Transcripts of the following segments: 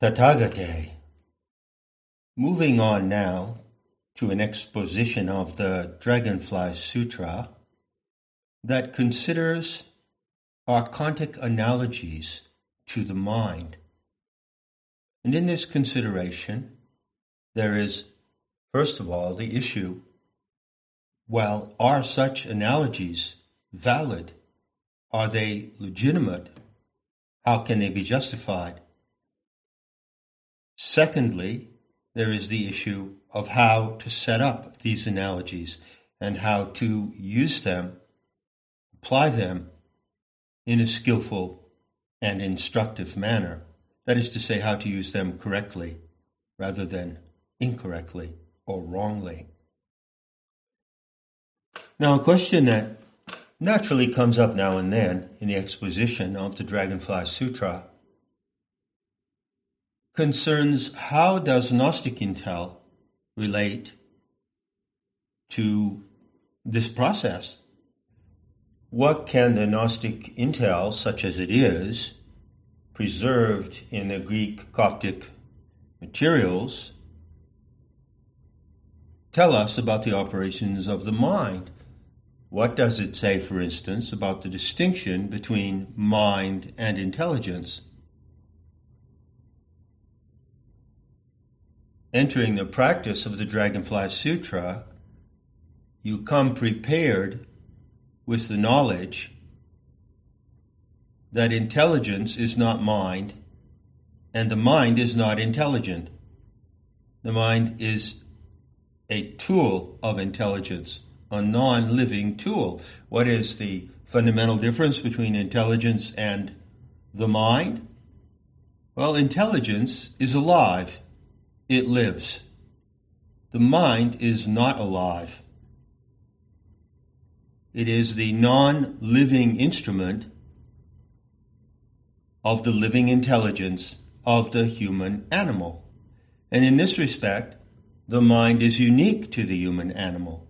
Tathagate. Moving on now to an exposition of the Dragonfly Sutra that considers archontic analogies to the mind. And in this consideration, there is, first of all, the issue, well, are such analogies valid? Are they legitimate? How can they be justified? Secondly, there is the issue of how to set up these analogies and how to use them, apply them in a skillful and instructive manner. That is to say, how to use them correctly rather than incorrectly or wrongly. Now, a question that naturally comes up now and then in the exposition of the Dragonfly Sutra concerns how does Gnostic intel relate to this process? What can the Gnostic intel, such as it is, preserved in the Greek Coptic materials, tell us about the operations of the mind? What does it say, for instance, about the distinction between mind and intelligence? Entering the practice of the Dragonfly Sutra, you come prepared with the knowledge that intelligence is not mind, and the mind is not intelligent. The mind is a tool of intelligence, a non-living tool. What is the fundamental difference between intelligence and the mind? Well, intelligence is alive. It lives. The mind is not alive. It is the non-living instrument of the living intelligence of the human animal. And in this respect, the mind is unique to the human animal.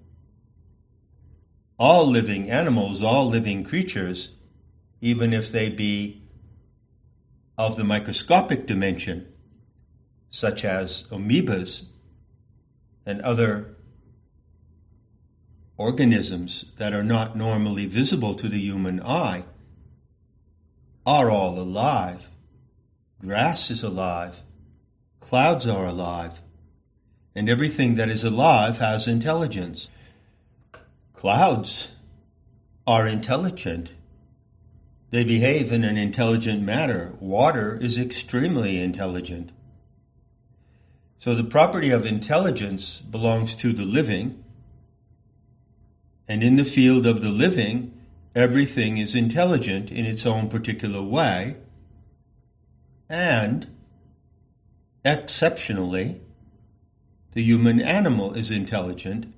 All living animals, all living creatures, even if they be of the microscopic dimension, such as amoebas and other organisms that are not normally visible to the human eye, are all alive. Grass is alive. Clouds are alive. And everything that is alive has intelligence. Clouds are intelligent. They behave in an intelligent manner. Water is extremely intelligent. So the property of intelligence belongs to the living, and in the field of the living, everything is intelligent in its own particular way, and exceptionally, the human animal is intelligent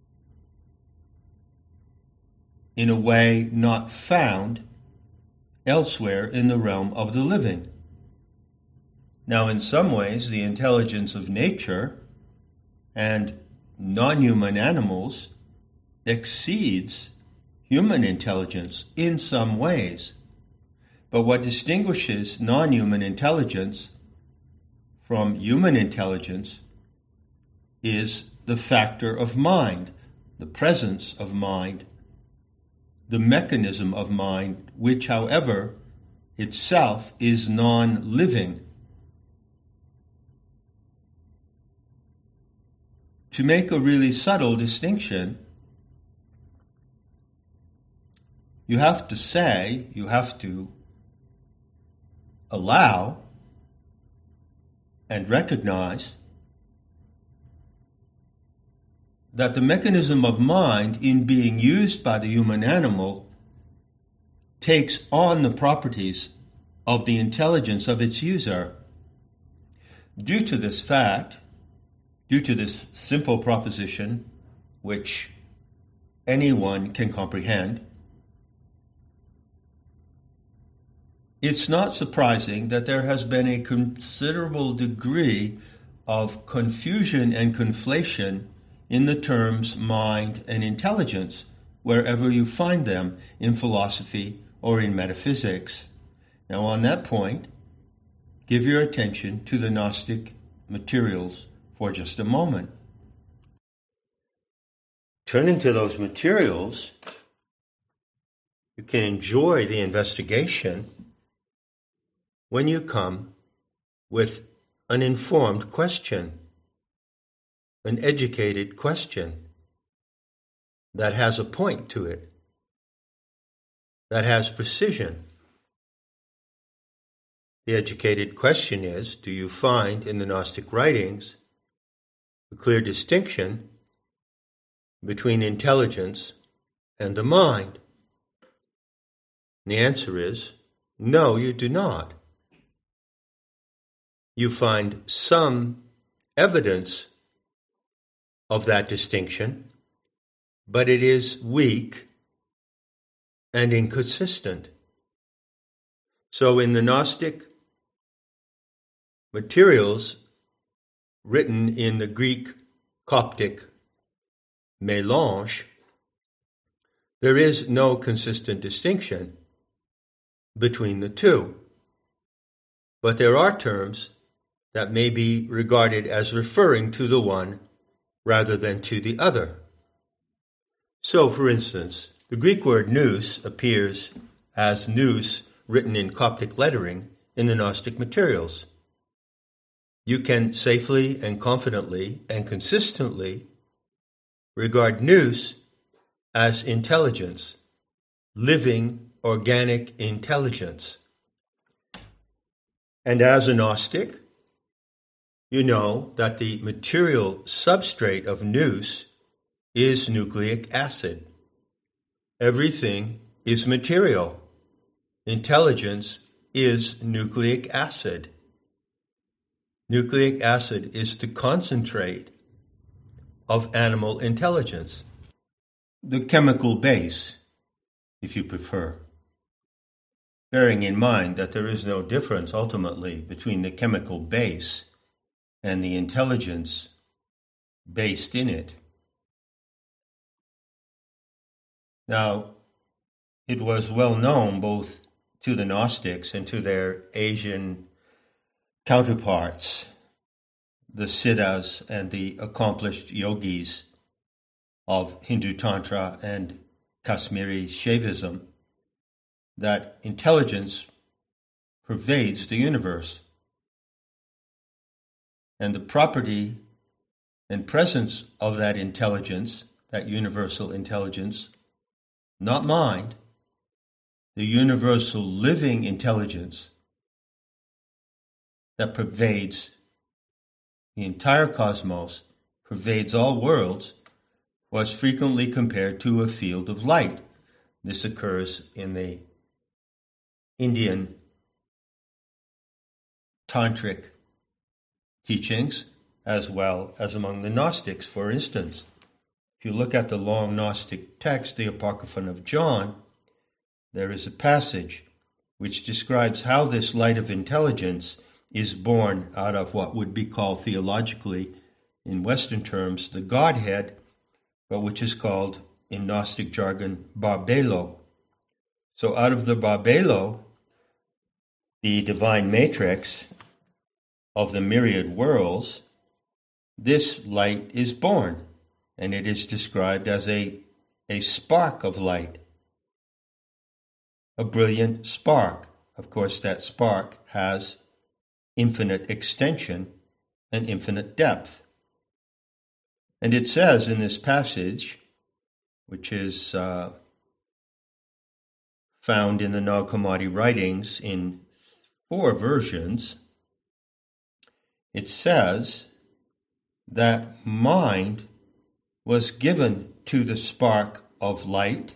in a way not found elsewhere in the realm of the living. Now, in some ways, the intelligence of nature and non-human animals exceeds human intelligence in some ways. But what distinguishes non-human intelligence from human intelligence is the factor of mind, the presence of mind, the mechanism of mind, which, however, itself is non-living. To make a really subtle distinction, you have to allow and recognize that the mechanism of mind in being used by the human animal takes on the properties of the intelligence of its user. Due to this fact, due to this simple proposition, which anyone can comprehend, it's not surprising that there has been a considerable degree of confusion and conflation in the terms mind and intelligence, wherever you find them in philosophy or in metaphysics. Now, on that point, give your attention to the Gnostic materials for just a moment. Turning to those materials, you can enjoy the investigation when you come with an informed question, an educated question that has a point to it, that has precision. The educated question is, do you find in the Gnostic writings a clear distinction between intelligence and the mind? And the answer is, no, you do not. You find some evidence of that distinction, but it is weak and inconsistent. So in the Gnostic materials written in the Greek Coptic mélange, there is no consistent distinction between the two. But there are terms that may be regarded as referring to the one rather than to the other. So, for instance, the Greek word nous appears as nous written in Coptic lettering in the Gnostic materials. You can safely and confidently and consistently regard nous as intelligence, living, organic intelligence. And as a Gnostic, you know that the material substrate of nous is nucleic acid. Everything is material. Intelligence is nucleic acid. Nucleic acid is the concentrate of animal intelligence, the chemical base, if you prefer, bearing in mind that there is no difference ultimately between the chemical base and the intelligence based in it. Now, it was well known both to the Gnostics and to their Asian counterparts, the Siddhas and the accomplished yogis of Hindu Tantra and Kashmiri Shaivism, that intelligence pervades the universe. And the property and presence of that intelligence, that universal intelligence, not mind, the universal living intelligence that pervades the entire cosmos, pervades all worlds, was frequently compared to a field of light. This occurs in the Indian tantric teachings as well as among the Gnostics. For instance, if you look at the long Gnostic text, the Apocryphon of John, there is a passage which describes how this light of intelligence is born out of what would be called theologically, in Western terms, the Godhead, but which is called, in Gnostic jargon, Barbelo. So out of the Barbelo, the divine matrix of the myriad worlds, this light is born, and it is described as a spark of light, a brilliant spark. Of course, that spark has infinite extension and infinite depth. And it says in this passage, which is found in the Nag Hammadi writings in 4 versions, it says that mind was given to the spark of light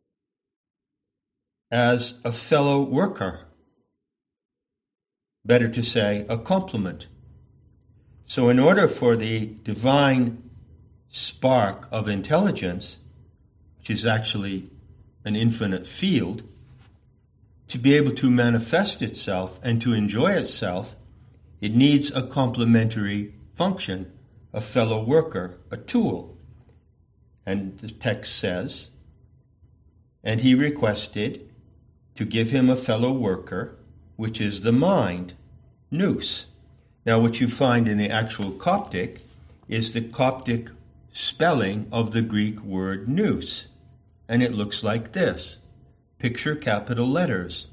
as a fellow worker. Better to say, a complement. So in order for the divine spark of intelligence, which is actually an infinite field, to be able to manifest itself and to enjoy itself, it needs a complementary function, a fellow worker, a tool. And the text says, and he requested to give him a fellow worker, which is the mind, nous. Now, what you find in the actual Coptic is the Coptic spelling of the Greek word nous, and it looks like this. Picture capital letters,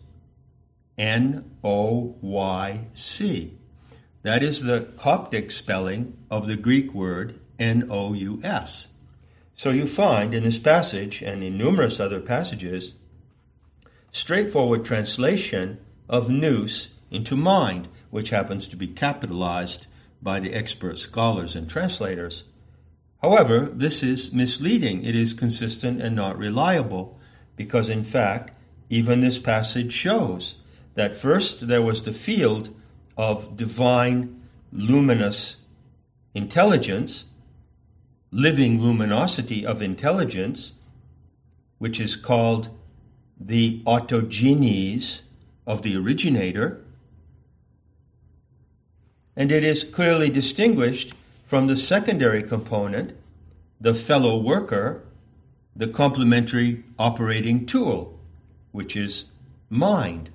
N-O-Y-C. That is the Coptic spelling of the Greek word N-O-U-S. So you find in this passage and in numerous other passages, straightforward translation of nous into mind, which happens to be capitalized by the expert scholars and translators. However, this is misleading. It is consistent and not reliable, because in fact, even this passage shows that first there was the field of divine luminous intelligence, living luminosity of intelligence, which is called the autogenes of the originator, and it is clearly distinguished from the secondary component, the fellow worker, the complementary operating tool, which is mind.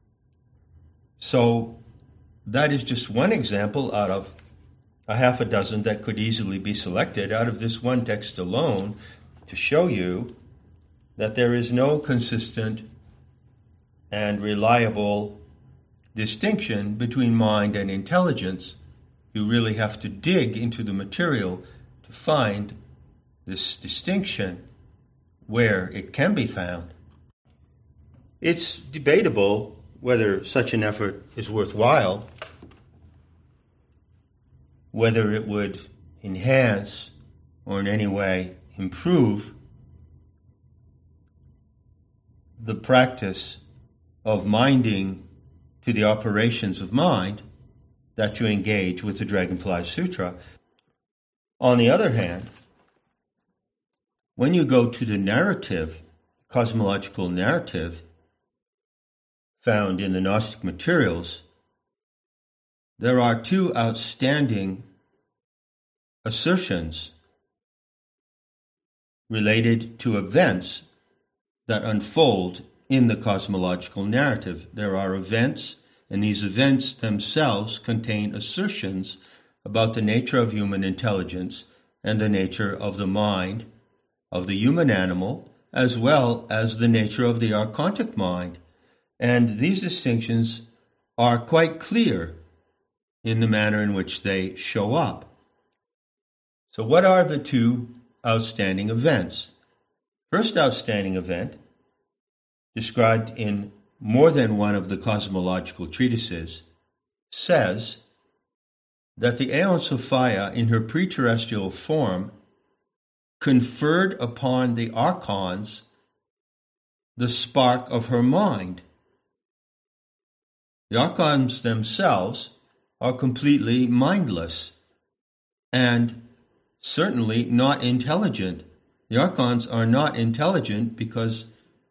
So that is just one example out of a half a dozen that could easily be selected out of this one text alone to show you that there is no consistent and reliable distinction between mind and intelligence. You really have to dig into the material to find this distinction where it can be found. It's debatable whether such an effort is worthwhile, whether it would enhance or in any way improve the practice of minding to the operations of mind that you engage with the Dragonfly Sutra. On the other hand, when you go to the narrative, cosmological narrative found in the Gnostic materials, there are two outstanding assertions related to events that unfold in the cosmological narrative. There are events, and these events themselves contain assertions about the nature of human intelligence and the nature of the mind of the human animal, as well as the nature of the archontic mind. And these distinctions are quite clear in the manner in which they show up. So what are the two outstanding events? First outstanding event, described in more than one of the cosmological treatises, says that the Aeon Sophia in her pre-terrestrial form conferred upon the archons the spark of her mind. The archons themselves are completely mindless and certainly not intelligent. The archons are not intelligent because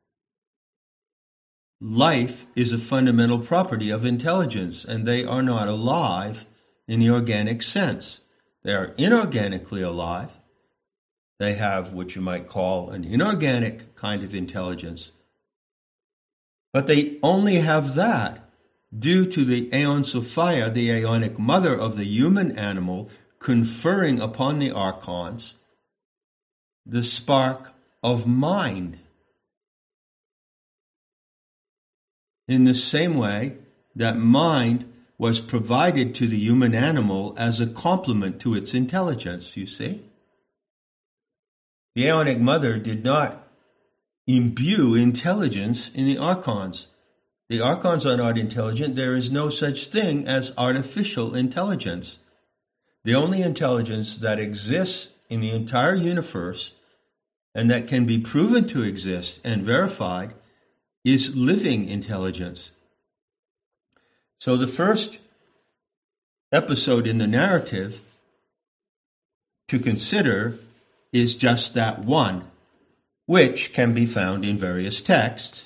life is a fundamental property of intelligence, and they are not alive in the organic sense. They are inorganically alive. They have what you might call an inorganic kind of intelligence. But they only have that due to the Aeon Sophia, the aeonic mother of the human animal, conferring upon the archons the spark of mind. In the same way that mind was provided to the human animal as a complement to its intelligence, you see? The Aeonic Mother did not imbue intelligence in the archons. The archons are not intelligent. There is no such thing as artificial intelligence. The only intelligence that exists in the entire universe and that can be proven to exist and verified is living intelligence. So the first episode in the narrative to consider is just that one, which can be found in various texts.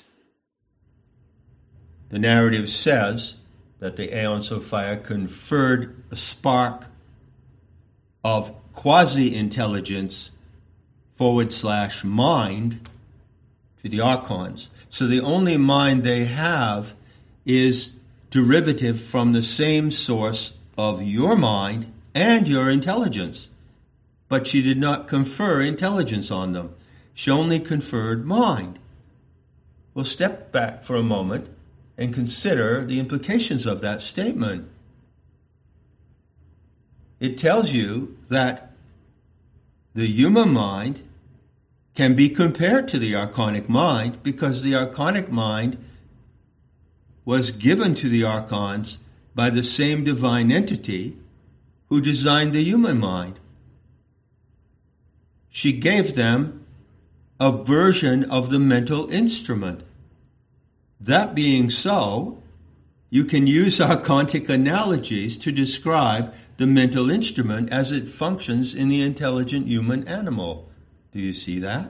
The narrative says that the Aeon Sophia conferred a spark of quasi-intelligence / mind to the archons. So the only mind they have is derivative from the same source of your mind and your intelligence. But she did not confer intelligence on them. She only conferred mind. We'll step back for a moment and consider the implications of that statement. It tells you that the human mind can be compared to the archonic mind because the archonic mind was given to the archons by the same divine entity who designed the human mind. She gave them a version of the mental instrument. That being so, you can use archontic analogies to describe the mental instrument as it functions in the intelligent human animal. Do you see that?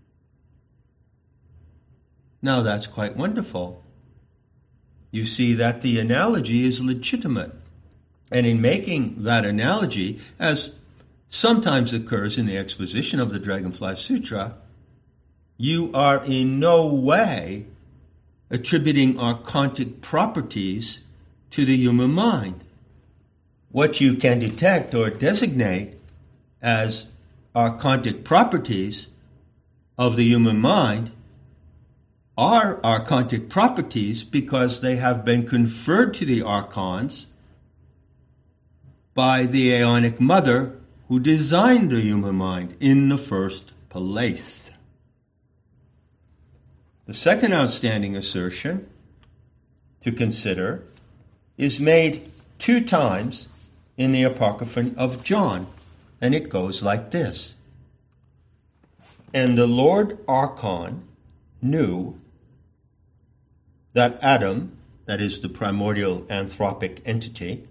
Now that's quite wonderful. You see that the analogy is legitimate. And in making that analogy, as sometimes occurs in the exposition of the Dragonfly Sutra, you are in no way attributing archontic properties to the human mind. What you can detect or designate as archontic properties of the human mind are archontic properties because they have been conferred to the archons by the Aeonic Mother who designed the human mind in the first place. The second outstanding assertion to consider is made 2 times in the Apocryphon of John, and it goes like this. And the Lord Archon knew that Adam, that is the primordial anthropic entity,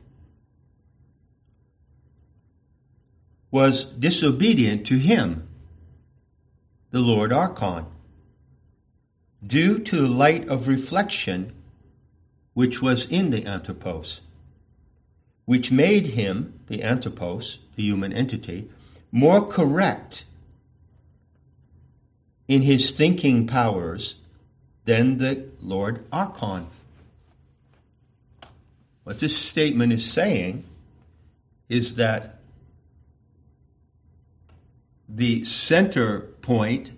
was disobedient to him, the Lord Archon, due to the light of reflection which was in the Anthropos, which made him, the Anthropos, the human entity, more correct in his thinking powers than the Lord Archon. What this statement is saying is that the center point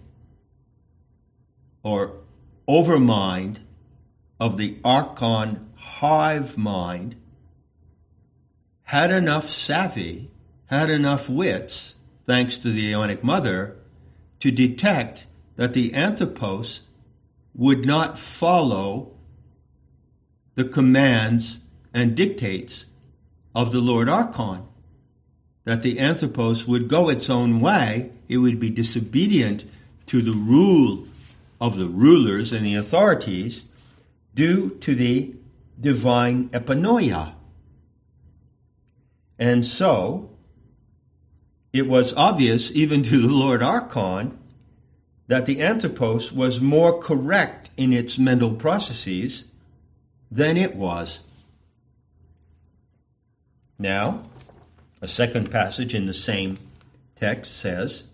or overmind of the Archon hive mind had enough savvy, had enough wits, thanks to the Aeonic Mother, to detect that the Anthropos would not follow the commands and dictates of the Lord Archon, that the Anthropos would go its own way, it would be disobedient to the rule of the rulers and the authorities due to the divine epinoia. And so, it was obvious even to the Lord Archon that the Anthropos was more correct in its mental processes than it was. Now, a second passage in the same text says,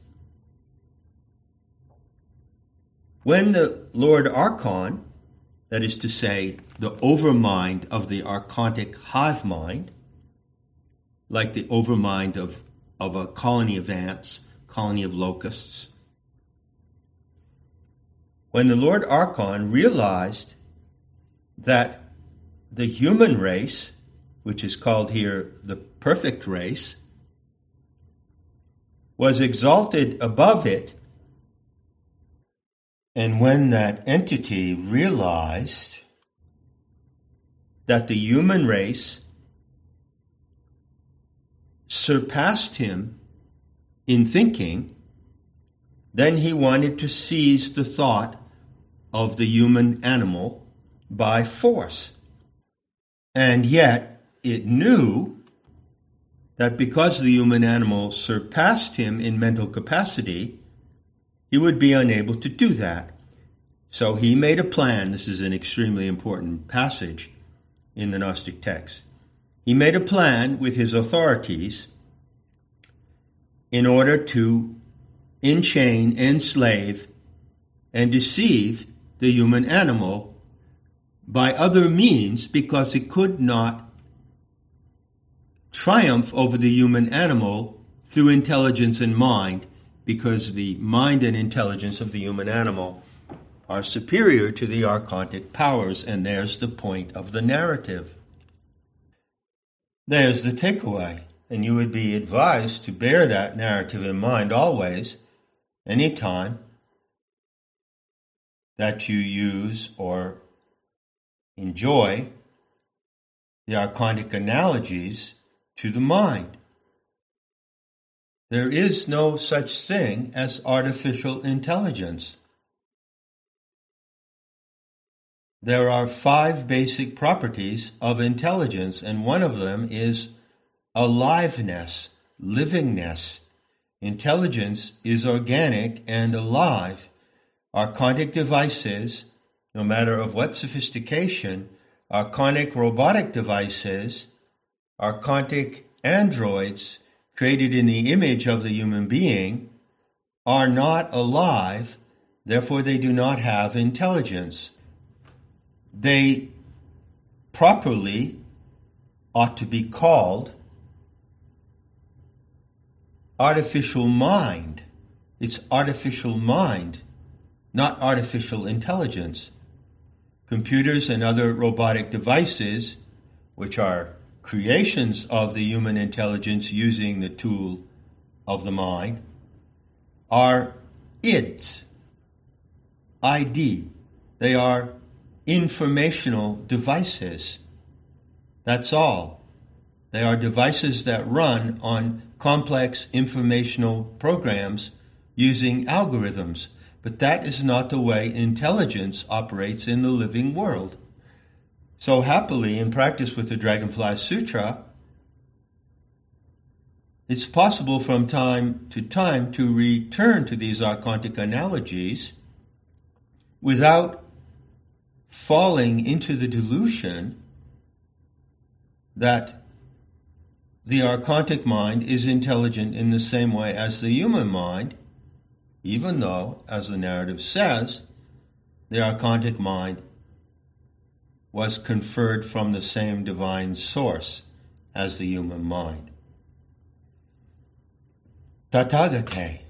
when the Lord Archon, that is to say, the overmind of the archontic hive mind, like the overmind of a colony of ants, colony of locusts, when the Lord Archon realized that the human race, which is called here the perfect race, was exalted above it, and when that entity realized that the human race surpassed him in thinking, then he wanted to seize the thought of the human animal by force. And yet it knew that because the human animal surpassed him in mental capacity, he would be unable to do that. So he made a plan. This is an extremely important passage in the Gnostic text. He made a plan with his authorities in order to enchain, enslave, and deceive the human animal by other means because it could not triumph over the human animal through intelligence and mind, because the mind and intelligence of the human animal are superior to the archontic powers, and there's the point of the narrative. There's the takeaway, and you would be advised to bear that narrative in mind always, anytime that you use or enjoy the archontic analogies to the mind. There is no such thing as artificial intelligence. There are 5 basic properties of intelligence, and one of them is aliveness, livingness. Intelligence is organic and alive. Archontic devices, no matter of what sophistication, archonic robotic devices, archontic androids created in the image of the human being, are not alive, therefore they do not have intelligence. They properly ought to be called artificial mind. It's artificial mind, not artificial intelligence. Computers and other robotic devices, which are creations of the human intelligence using the tool of the mind, are ids, ID. They are informational devices. That's all. They are devices that run on complex informational programs using algorithms. But that is not the way intelligence operates in the living world. So happily, in practice with the Dragonfly Sutra, it's possible from time to time to return to these archontic analogies without falling into the delusion that the archontic mind is intelligent in the same way as the human mind, even though, as the narrative says, the archontic mind was conferred from the same divine source as the human mind. Tathagate.